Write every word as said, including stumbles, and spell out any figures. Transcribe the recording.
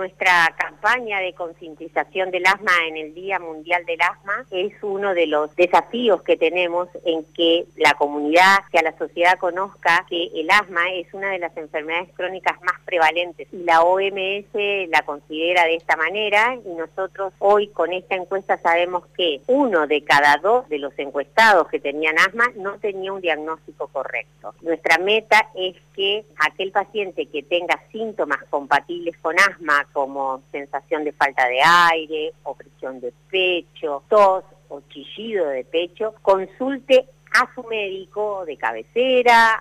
nuestra campaña de concientización del asma en el Día Mundial del Asma es uno de los desafíos que tenemos en que la comunidad, que a la sociedad conozca que el asma es una de las enfermedades crónicas más prevalentes y la O M S la considera de esta manera, y nosotros hoy con esta encuesta sabemos que uno de cada dos de los encuestados que tenían asma no tenía un diagnóstico correcto. Nuestra meta es que aquel paciente que tenga síntomas compatibles con asma, como sensación de falta de aire, opresión de pecho, tos o chillido de pecho, consulte a su médico de cabecera,